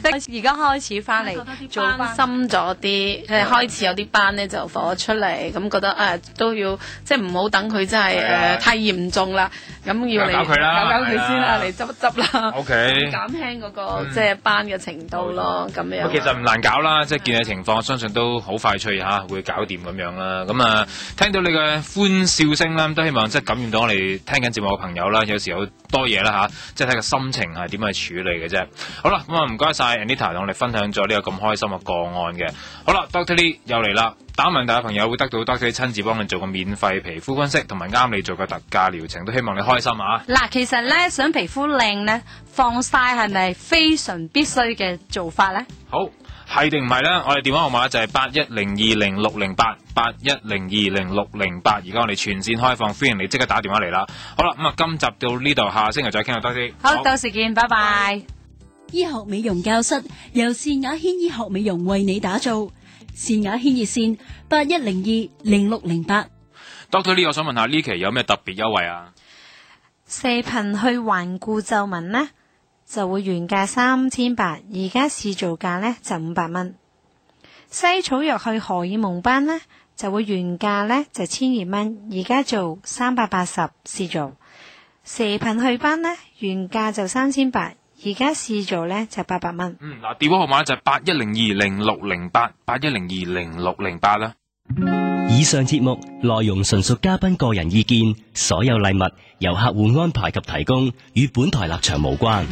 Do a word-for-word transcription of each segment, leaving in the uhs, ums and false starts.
而家開始翻嚟做翻深咗啲，誒開始有啲班咧就放咗出嚟，咁覺得誒、呃、都要即係唔好等佢真係誒、呃、太嚴重啦，咁要嚟搞佢啦， 搞搞佢先啦，嚟執一執啦 ，OK， 減輕嗰、嗰個、嗯、即係班嘅程度咯，咁樣。 其實唔難搞啦，即係見嘅情況，相信都好快脆嚇，會搞掂咁樣啦。咁啊，聽到你嘅歡笑聲啦，都希望即係感染到我哋聽緊節目嘅朋友啦。有時有多嘢啦嚇，即係睇個心情係點去處理嘅啫。好啦，咁啊唔該晒 Anita 同我哋分享咗呢個咁開心嘅個案嘅。好啦 ，Doctor Lee 又嚟啦。打問大嘅朋友會得到 Doctor Lee 親自幫你做個免費皮膚分析，同埋啱你做個特價療程，都希望你開心啊！ 嗱，其實咧想皮膚靚咧，防曬係咪非常必須嘅做法咧？ 好，係定唔係咧？我哋電話號碼就係八一零二零六零八八一零二零六零八，而家我哋全線開放，歡迎你即刻打電話嚟啦！好啦，咁啊，今集到呢度，下星期再傾下 Doctor Lee。 好，到時見，拜拜。 醫學美容教室由善雅軒醫學美容為你打造。善雅軒熱線八一零二零六零八。 Doctor Lee，我想問下呢期有咩特別優惠啊？ 射頻去環顧皺紋呢，就會原價三千八，而家市造價呢就五百蚊。西草藥去荷爾蒙斑呢，就會原價呢就千二蚊，而家做三百八十市造。射頻去斑呢，原價就三千八。而家試做咧就八百蚊。 嗯，嗱，電話號碼就係八一零二零六零八八一零二零六零八啦。 以上節目內容純屬嘉賓個人意見，所有禮物由客戶安排及提供，與本台立場無關。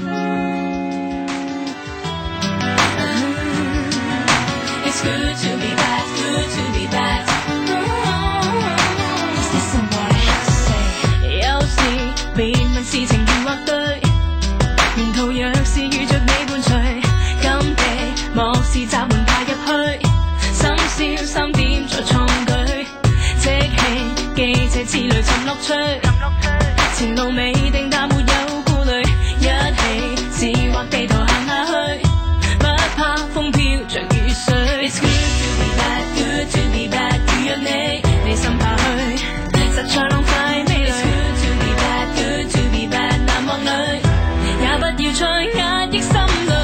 有時別問事情如或對，沿途若是遇着你伴隨，今地莫是閘門爬入去，深宵三點再創舉，即興記者之類尋樂趣，前路未定但沒有顧慮，一起是或地圖行下去，不怕風飄着雨水。It's good to be bad, good to be bad， 如若你你心怕去，實在浪費味蕾。It's good to be bad, good to be bad， 難忘裏也不要再壓抑心裏。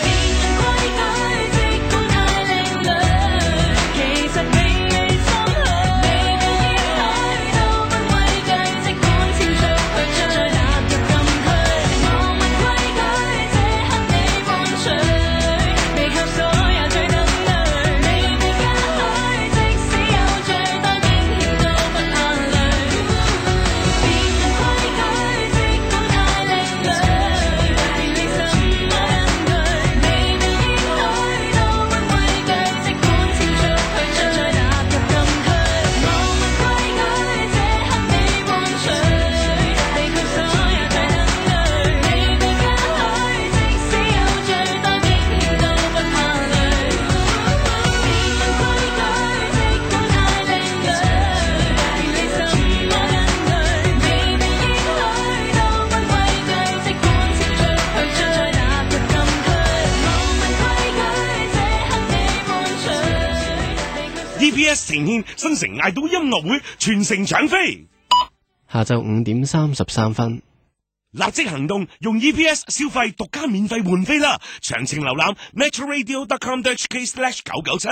E P S 呈現新城嗌到音樂會，全城搶飛。 下晝五點三十三分， 立即行動，用 E P S 消費獨家免費換飛啦！詳情瀏覽 metro radio dot com dot h k slash 九九七。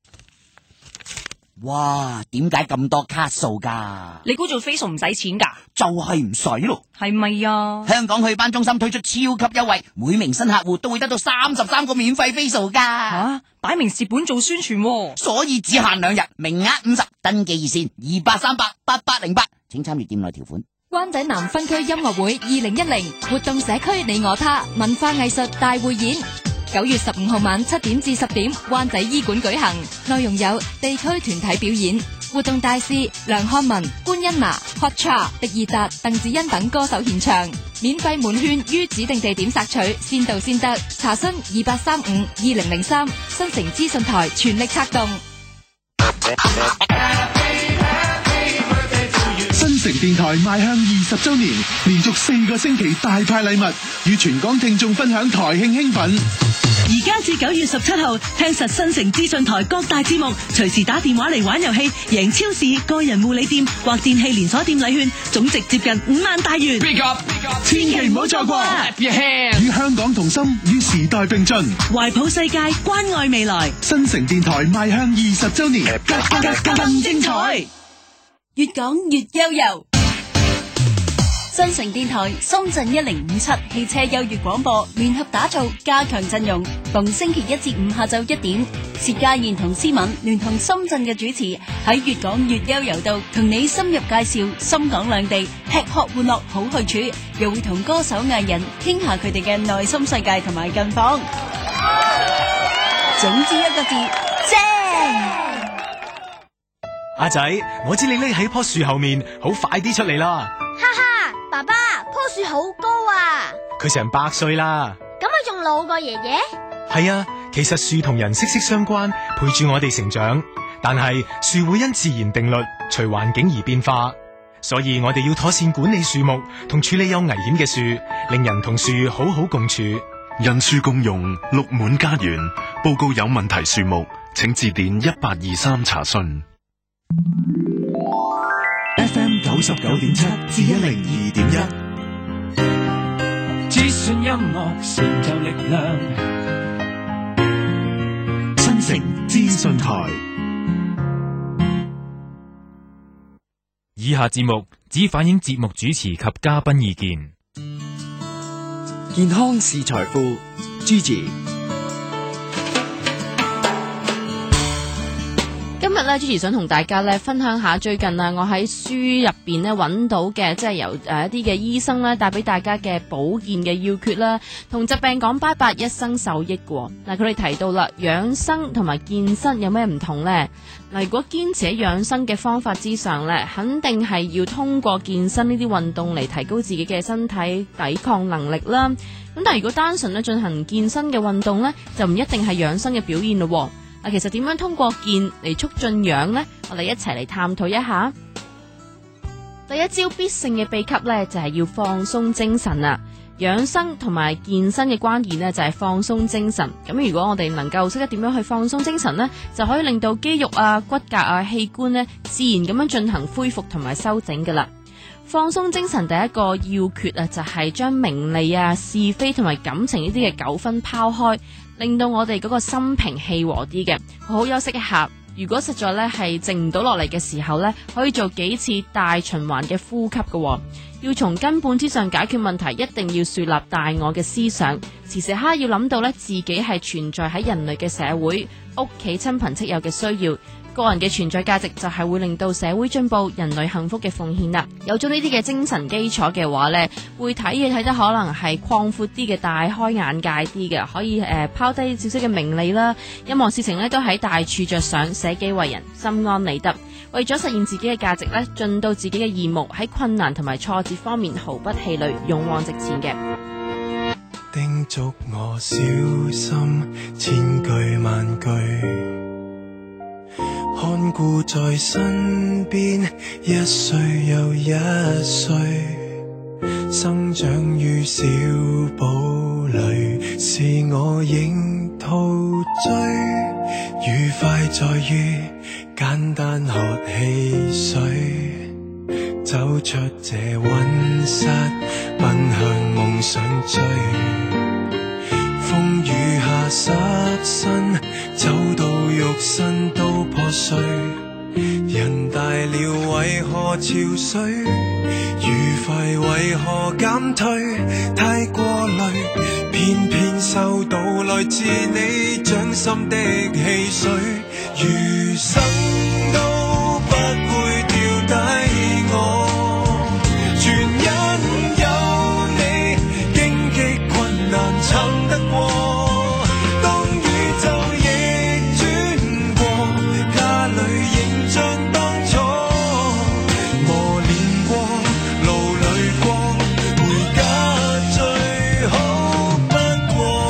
哇，點解咁多卡數噶？ 你估做飛數唔使錢噶？ 就係唔使咯， 係咪啊？ 香港去班中心推出超級優惠，每名新客戶都會得到三十三個免費飛數噶。 吓，擺明蝕本做宣傳喎， 所以只限兩日，名額五十，登記熱線二八三八八八零八，請參閱店內條款。 灣仔南分區音樂會二零一零活動社區你我他文化藝術大匯演，九月十五號晚七點至十點，灣仔醫館舉行，內容有地區團體表演，活動大使梁漢文、官恩娜、Hotcha、迪爾達、鄧智恩等歌手現場，免費門券於指定地點索取，先到先得。查詢二八三五二零零三，新城資訊台全力策動。 新城電台邁向二十周年，連續四個星期大派禮物，與全港聽眾分享台慶興奮。 而家至九月十七號，聽實新城資訊台各大節目，隨時打電話嚟玩遊戲，贏超市、個人護理店或電器連鎖店禮券，總值接近五萬大元。 千祈唔好錯過，與香港同心，與時代並進， 懷抱世界，關愛未來。 新城電台邁向二十周年，更更更精彩。 越講越悠遊。 新城電台深圳一零五七汽車優越廣播聯合打造加強陣容，逢星期一至五下晝一點，薛家燕同思敏聯同深圳嘅主持喺越講越悠遊度同你深入介紹深港兩地吃喝玩樂好去處，又會同歌手藝人傾下佢哋嘅內心世界同埋近況。總之一個字，正！ 阿仔，我知你匿喺棵樹後面，好快啲出嚟啦！ 哈哈，爸爸，棵樹好高啊！ 佢成百歲啦。 咁佢仲老過爺爺？ 係啊，其實樹同人息息相關，陪住我哋成長。但係樹會因自然定律隨環境而變化，所以我哋要妥善管理樹木，同處理有危險嘅樹，令人同樹好好共處。 人樹共融，綠滿家園。報告有問題樹木，請致電一八二三查詢。 F M 九十九點七至一零二點一， 只選音樂成就力量。 新城資訊台。 以下節目只反映節目主持及嘉賓意見。 健康是財富 ，Gigi。 今日咧，Gigi想同大家咧分享下最近啊，我喺書入邊咧揾到嘅，即係由誒一啲嘅醫生咧帶俾大家嘅保健嘅要訣啦，同疾病講拜拜，一生受益嘅。嗱，佢哋提到啦，養生同埋健身有咩唔同呢？嗱，如果堅持喺養生嘅方法之上咧，肯定係要通過健身呢啲運動嚟提高自己嘅身體抵抗能力啦。咁但係如果單純咧進行健身嘅運動咧，就唔一定係養生嘅表現咯。嗱，其實點樣通過健嚟促進養呢？我哋一齊嚟探討一下。第一招必勝嘅秘笈呢，就係要放鬆精神啦。養生同埋健身嘅關鍵呢，就係放鬆精神。咁如果我哋能夠識得點樣去放鬆精神呢，就可以令到肌肉啊、骨骼啊、器官呢，自然咁樣進行恢復同埋修整噶啦。放鬆精神第一個要訣啊，就係將名利啊、是非同埋感情呢啲嘅糾紛拋開，令到我哋嗰個心平氣和啲嘅，好好休息一下。如果實在咧係靜唔到落嚟嘅時候咧，可以做幾次大循環嘅呼吸嘅。要從根本之上解決問題，一定要樹立大我嘅思想，時時刻要諗到咧自己係存在喺人類嘅社會、屋企親朋戚友嘅需要。個人嘅存在價值就係會令到社會進步、人類幸福嘅奉獻啦。有咗呢啲嘅精神基礎嘅話呢，會睇嘢睇得可能係擴闊啲嘅、大開眼界啲嘅，可以誒拋低少少嘅名利啦。任何事情呢都喺大處着想，捨己為人，心安理得。為咗實現自己嘅價值呢，盡到自己嘅義務，喺困難同埋挫折方面毫不氣餒，勇往直前嘅。 叮囑我小心，千句萬句。看顧在身邊，一歲又一歲，生長於小堡裡，是我仍陶醉。愉快在於簡單喝汽水，走出這溫室，奔向夢想追。風雨下濕身，走到肉身都破碎。人大了為何憔悴？愉快為何減退？太過累，偏偏收到來自你掌心的汽水。餘生都不會掉低我，全因有你，荊棘困難撐得過。當宇宙逆轉過，家裏仍像當初，磨練過，勞累過，回家最好不過。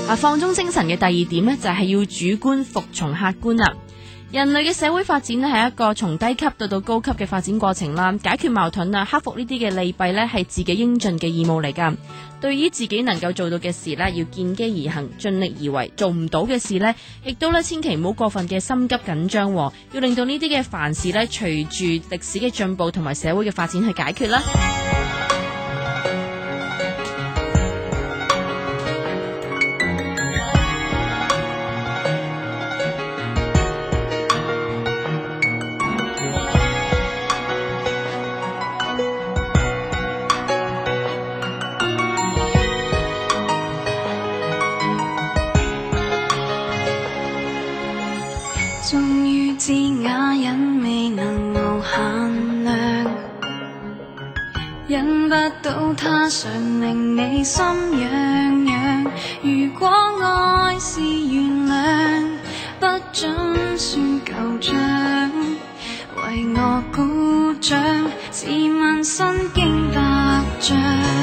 啊，放縱精神嘅第二點呢，就係要主觀服從客觀啦。人類嘅社會發展呢，係一個從低級到到高級嘅發展過程啦。解決矛盾啊，克服呢啲嘅利弊呢，係自己應盡嘅義務嚟噶。對於自己能夠做到嘅事呢，要見機而行，盡力而為。做唔到嘅事呢，亦都呢千祈唔好過分嘅心急緊張，要令到呢啲嘅凡事呢，隨住歷史嘅進步同埋社會嘅發展去解決啦。 知啞忍未能無限量，忍不到他常令你心癢癢。如果愛是原諒，不准算舊賬，為我鼓掌，自問身經百仗。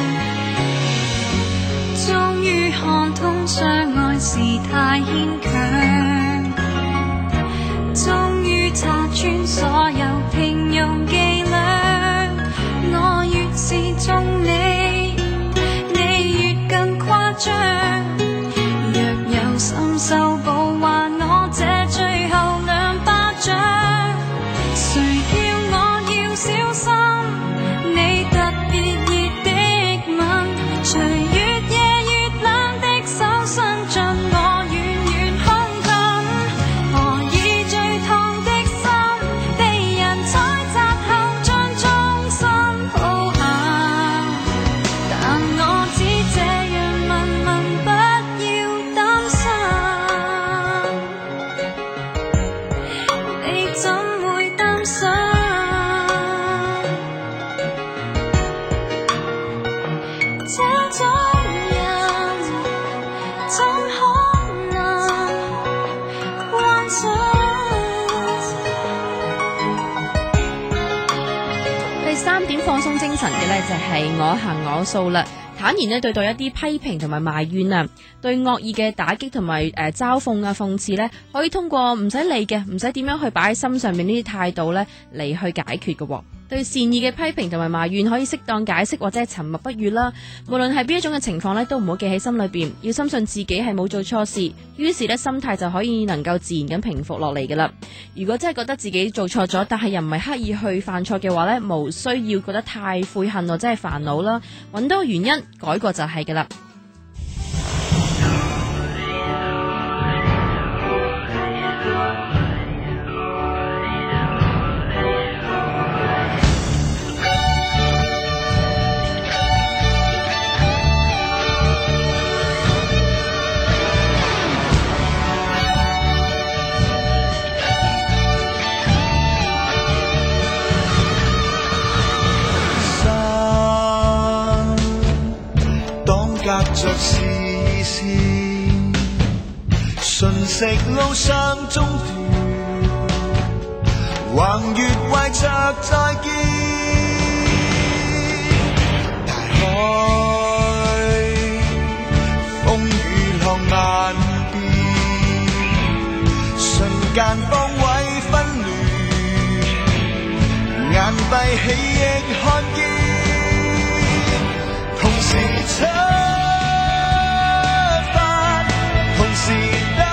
終於看通相愛是太牽強，終於拆穿所有平庸伎倆。我越是中你，你越更誇張。若有心修補，還我這最後兩巴掌。誰叫我要小心你特別熱的吻，隨越夜越冷的手伸進我遠遠胸襟。何以最燙的心被人猜測後將終身抱憾？但我只這樣問問，不要擔心，你怎會擔心？這種人怎可能幻想？ 第三點放鬆精神嘅呢，就係我行我素啦。坦然呢對待一啲批評同埋埋怨啊，對惡意嘅打擊同埋誒嘲諷啊諷刺呢，可以通過唔使理嘅，唔使點樣去擺喺心上面呢啲態度呢嚟去解決嘅。對善意嘅批評同埋埋怨可以適當解釋或者係沉默不語啦。無論係邊一種嘅情況呢，都唔好記喺心裏邊，要深信自己係冇做錯事，於是呢，心態就可以能夠自然咁平復落嚟㗎啦。如果真係覺得自己做錯咗，但係又唔係刻意去犯錯嘅話呢，無需要覺得太悔恨或者係煩惱啦，揾到原因改過就係㗎啦。 隔着視線，瞬息路上中斷，橫越懷着再見。大海風雨浪漫變，瞬間方位紛亂，眼閉起亦看見，同時出是打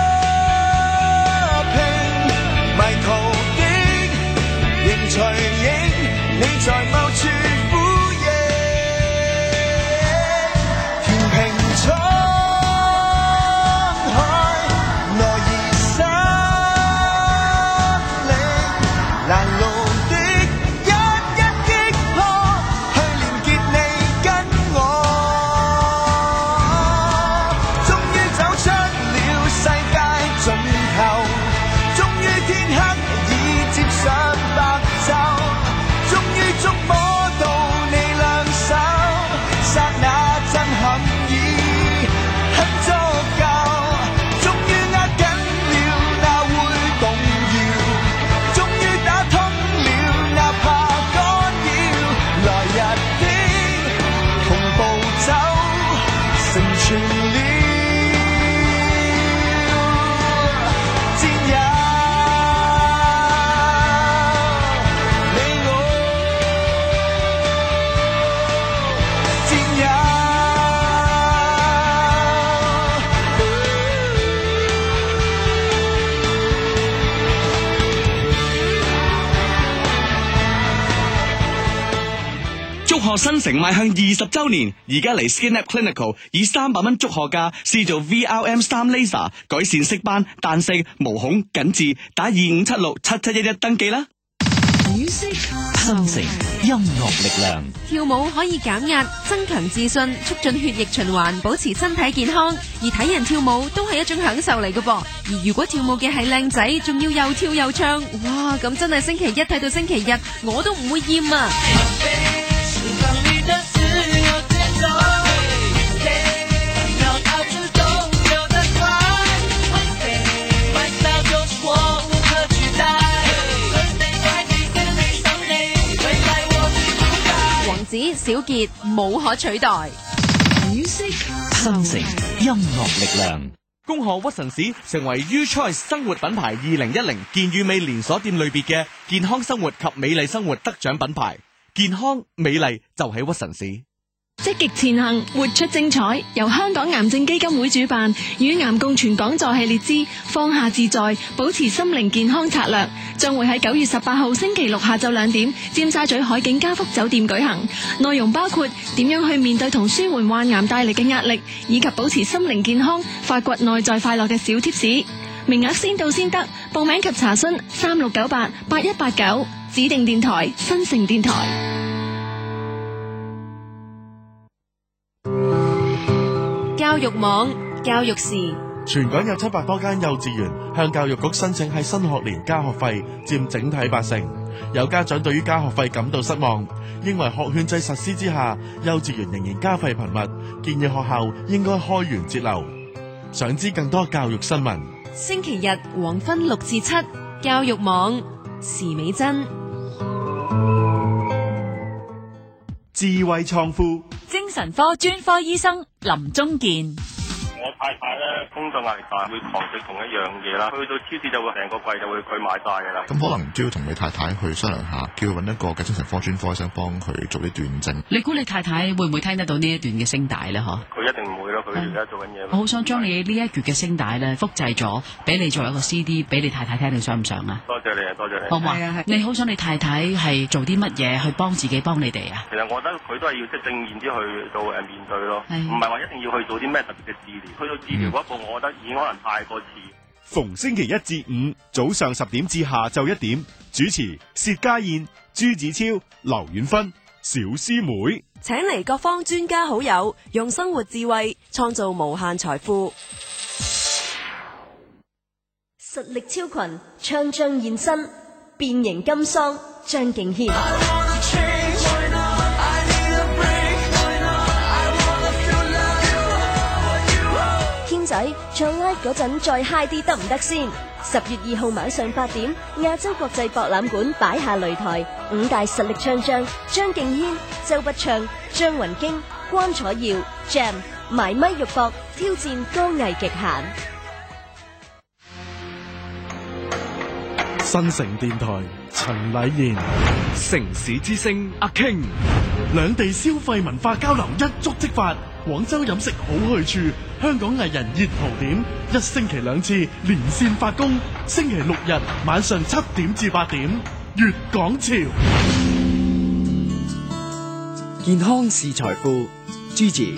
拼，迷途的仍隨影，你在某處呼應，填平滄海，挪移生靈，攔路的一一擊破，去連結你跟我。成全了賀新城邁向二十周年，而家嚟 SkinLab Clinical 以三百蚊祝賀價試做 V R M 三 Laser 改善色斑、彈性、毛孔、緊緻，打二五七六七七一一登記啦。 新城音樂力量， 跳舞可以減壓、增強自信、促進血液循環、保持身體健康。而睇人跳舞都係一種享受嚟嘅噃。而如果跳舞嘅係靚仔，仲要又跳又唱，哇！咁真係星期一睇到星期日，我都唔會厭啊！子小傑無可取代。 新城音樂力量， 恭賀屈臣氏成為 U Choice 生活品牌二零一零健與美連鎖店類別嘅健康生活及美麗生活得獎品牌。健康美麗就喺屈臣氏。 積極前行，活出精彩。由香港癌症基金會主辦，與癌共存講座系列之放下自在，保持心靈健康策略，將會喺九月十八號星期六下晝兩點，尖沙咀海景嘉福酒店舉行。內容包括點樣去面對同舒緩患癌帶嚟嘅壓力，以及保持心靈健康，發掘內在快樂嘅小貼士。名額先到先得，報名及查詢三六九八八一八九，指定電台新城電台。 教育網教育時， 全港有七百多間幼稚園向教育局申請喺新學年加學費，佔整體八成。有家長對於加學費感到失望，認為學券制實施之下，幼稚園仍然加費頻密，建議學校應該開源節流。想知更多教育新聞， 星期日黃昏六至七，教育網時美珍。 智慧創富， 精神科專科醫生林中健。 我太太咧工作壓力大，會狂食同一樣嘢啦，去到超市就會成個櫃就會佢買晒噶啦。 咁可能都要同你太太去商量下，叫佢揾一個嘅精神科專科醫生幫佢做啲斷症。 你估你太太會唔會聽得到呢一段嘅聲帶咧？嗬， 佢一定唔會咯，佢而家做緊嘢。 我好想將你呢一橛嘅聲帶咧複製咗，俾你做一個 C D 俾你太太聽，你想唔想啊？ 多謝你啊，多謝你。 好嘛，你好想你太太係做啲乜嘢去幫自己幫你哋啊？ 其實我覺得佢都係要即係正面啲去到誒面對咯，唔係話一定要去做啲咩特別嘅治療，去到治療嗰一步，我覺得已經可能太過遲。 逢星期一至五早上十點至下晝一點，主持薛家燕、朱子超、劉遠芬、小師妹， 請嚟各方專家好友，用生活智慧創造無限財富。 實力超群，唱將現身，變形金桑張敬軒。軒仔唱 live 嗰陣再 high 啲得唔得先？十月二號晚上八點，亞洲國際博覽館擺下擂台，五大實力唱將張敬軒、周筆暢、張雲京、關楚耀 Jam 埋咪肉搏，挑戰歌藝極限。 新城電台陳禮賢，城市之聲阿 King， 兩地消費文化交流一觸即發，廣州飲食好去處，香港藝人熱蒲點，一星期兩次連線發工，星期六日晚上七點至八點，粵港潮。 健康是財富，朱治。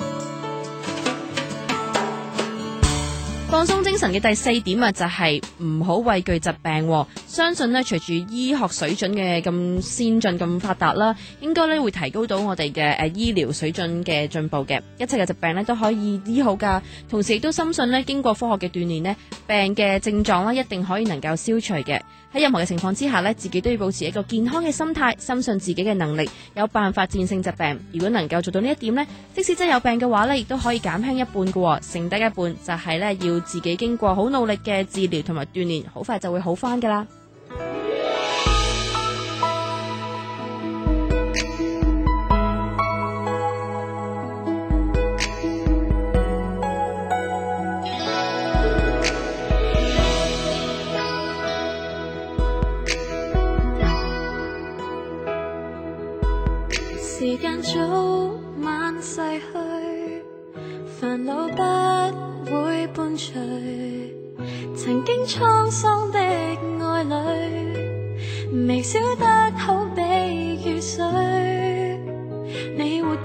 放鬆精神嘅第四點啊，就係唔好畏懼疾病。相信咧，隨住醫學水準嘅咁先進、咁發達啦，應該咧會提高到我哋嘅誒醫療水準嘅進步嘅，一切嘅疾病咧都可以醫好噶。同時亦都深信咧，經過科學嘅鍛煉咧，病嘅症狀咧一定可以能夠消除嘅。喺任何嘅情況之下咧，自己都要保持一個健康嘅心態，深信自己嘅能力，有辦法戰勝疾病。如果能夠做到呢一點咧，即使真係有病嘅話咧，亦都可以減輕一半嘅，剩低一半就係咧要自己經過好努力嘅治療同埋鍛煉，好快就會好返噶啦。 時間早晚逝去，煩惱不會伴隨，曾經滄桑的愛侶，微笑得好比雨水，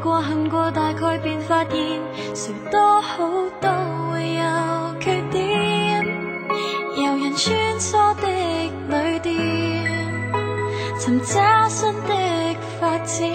過恨過，大概便發現誰多好都會有缺點，有人穿梭的旅店，尋找新的發展。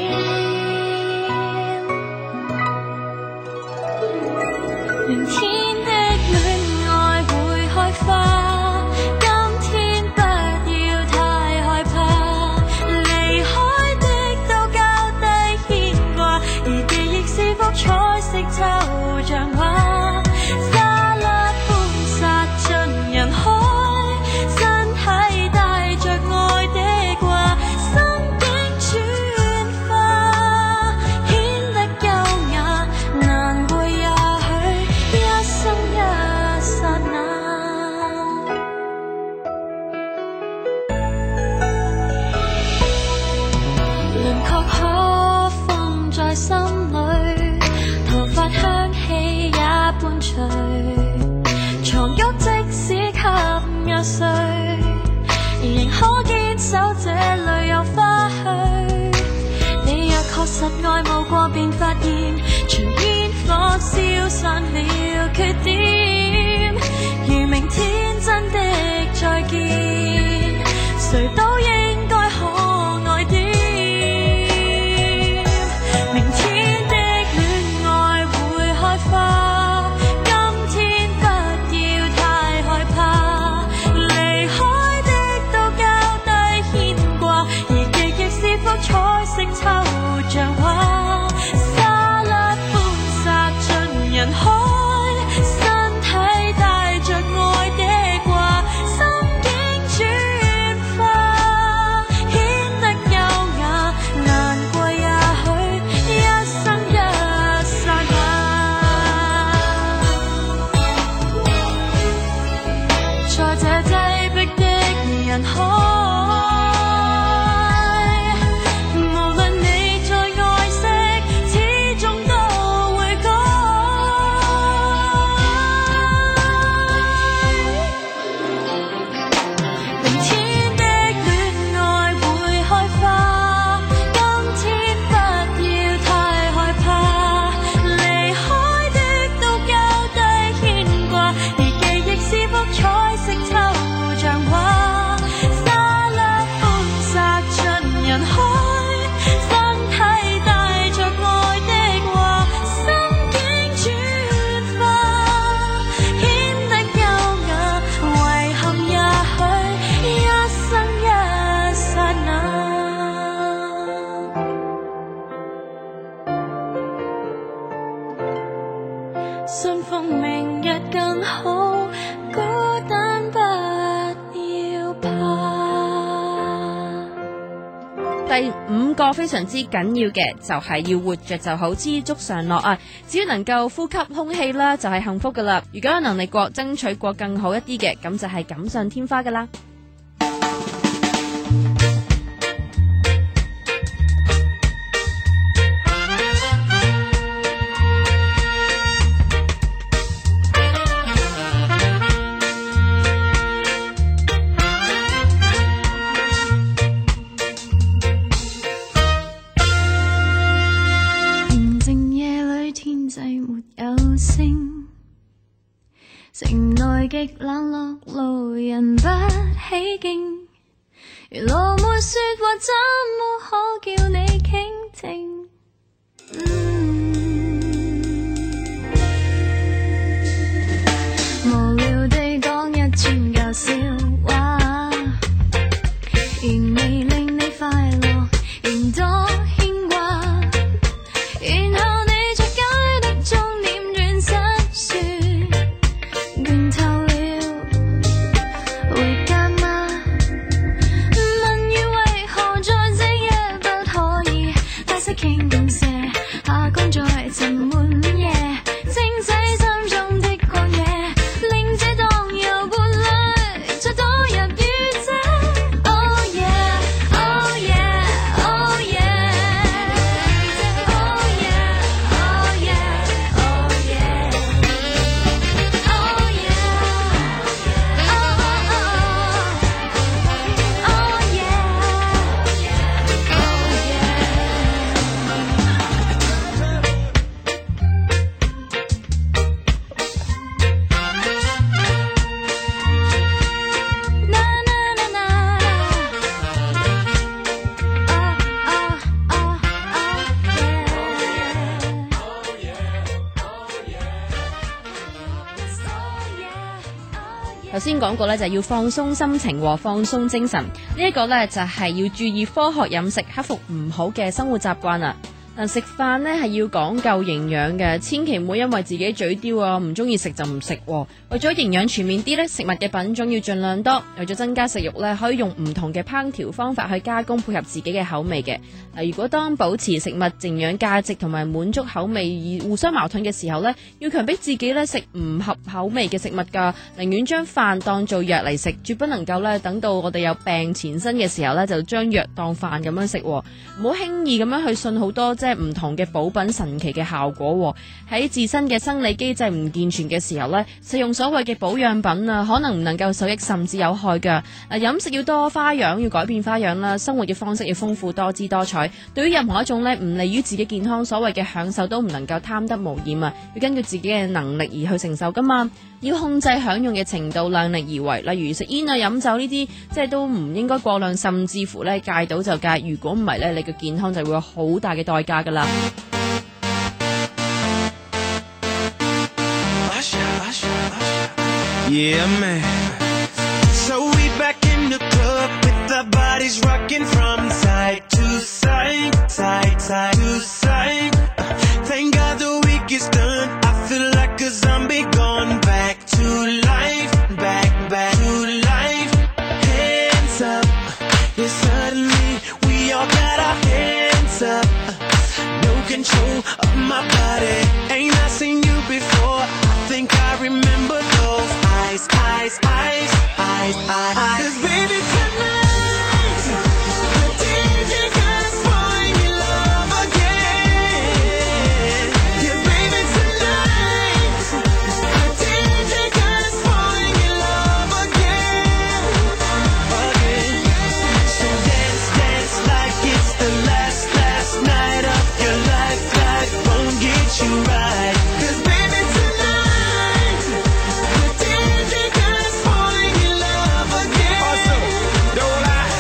明天的戀愛會開花，今天不要太害怕，離開的都交低牽掛，而記憶是幅彩色抽象畫，沙粒般撒進人海，身體帶着愛的掛，心境轉化，顯得優雅，難過也許一生一剎那。輪廓可放在心裏，頭髮香氣也伴隨，床褥即使給壓碎，仍可堅守這裏有花絮。你若確實愛慕過，便發現隨煙火消散了缺點，如明天真的再見，誰都應該可愛點。明天的戀愛會開花，今天不要太害怕，離開的都交低牽掛，而記憶是幅彩色抽象畫，沙粒般撒進人海，身體帶着愛的掛，心境轉化，顯得優雅，難過也許一生一剎那。在這擠迫的人海，無論你再愛惜，始終都會改。明天的戀愛會開花，今天不要太害怕，離開的都交低牽掛，而記憶是幅彩色抽象畫，沙粒般撒進人海，身體帶着愛的掛，心境轉化，顯得優雅，遺憾也許一生一剎那。信奉明日更好，孤單不要怕。 第五個非常之緊要嘅就係要活着就好，知足常樂啊！只要能夠呼吸空氣啦，就係幸福噶啦。如果有能力過，爭取過更好一啲嘅，咁就係錦上添花噶啦。 平靜夜裏天際沒有星，城內極冷落，路人不起勁，如路沒說話，怎麼可叫你傾聽？嗯無聊地講一串舊笑話，仍未令你快樂，仍多牽掛。然後你在街的終點轉身說倦透了，回家嗎？問與為何在這夜不可以大聲傾瀉下工作頭先講過咧，就係要放鬆心情和放鬆精神。呢一個咧就係要注意科學飲食，克服唔好嘅生活習慣啊。嗱，食飯呢係要講究營養嘅，千祈唔好因為自己嘴刁啊，唔中意食就唔食。為咗營養全面啲呢，食物嘅品種要盡量多。為咗增加食慾呢，可以用唔同嘅烹調方法去加工，配合自己嘅口味嘅。嗱，如果當保持食物營養價值同埋滿足口味而互相矛盾嘅時候呢，要強迫自己呢食唔合口味嘅食物噶，寧願將飯當做藥嚟食，絕不能夠呢等到我哋有病纏身嘅時候呢，就將藥當飯咁樣食。唔好輕易咁樣去信好多即係唔同嘅補品神奇嘅效果。喺自身嘅生理機制唔健全嘅時候呢，食用所謂嘅保養品啊，可能唔能夠受益，甚至有害噶。嗱，飲食要多花樣，要改變花樣啦，生活嘅方式要豐富多姿多彩。對於任何一種呢唔利於自己健康所謂嘅享受，都唔能夠貪得無厭啊，要根據自己嘅能力而去承受噶嘛。要控制享用嘅程度，量力而為。例如食煙啊、飲酒呢啲，即係都唔應該過量，甚至乎呢戒到就戒。如果唔係呢，你嘅健康就會有好大嘅代價噶啦。 Yeah, man. So we back in the club with our bodies rocking from side to side, side, side to side. Thank God the week is done. I feel like a zombie gone back to life, back, back to life. Hands up. Yeah, suddenly we all got our hands up. No control of my body. Ain't I seen you before? I think I remember those eyes, eyes, eyes, eyes, eyes. 'Cause baby tonight, the D J got us falling in love again. Yeah, baby tonight, the D J got us falling in love again, again. So dance, dance like it's the last, last night of your life. Life won't get you right. 'Cause baby tonight, the D J got us falling in love again. Awesome, don't lie.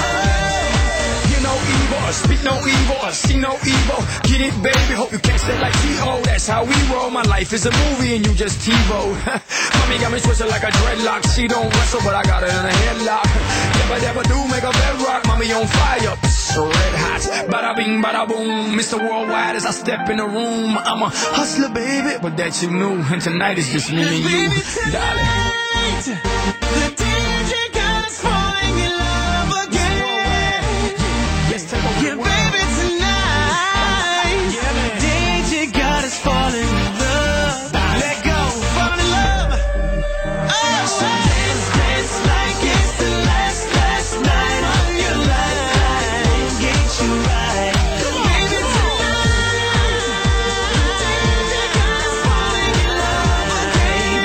Hear no evil, speak no evil, see no evil. Get it, baby, hope you catch that like T O. That's how we roll. My life is a movie and you just TiVo. Mommy got me twisted like a dreadlock. She don't wrestle, but I got her in a headlock. Never, never do make a bedrock. Mommy on fire, so red hot. Bada bing, bada boom. Mister Worldwide as I step in the room. I'm a hustler, baby, but that you knew. And tonight is just me and you, darling. The D J got us falling in love again. Yeah, baby, tonight, D J got us falling in love. Let go, fall in love. Oh, so dance, dance like it's the last, last night of your life. Get you right. Baby, tonight, D J got us falling in love again.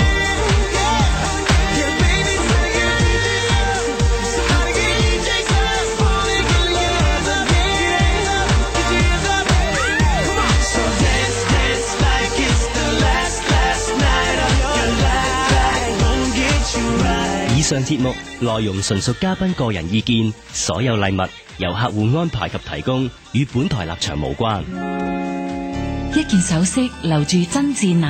Yeah, baby, take it easy. Somebody get D J got us falling in love again. Get your hands up, baby. Come on. So dance, dance like it's the last, last night of your life. Life won't get you right. 以上節目內容純屬嘉賓個人意見，所有禮物由客戶安排及提供，與本台立場無關。 一件首飾留住真摯難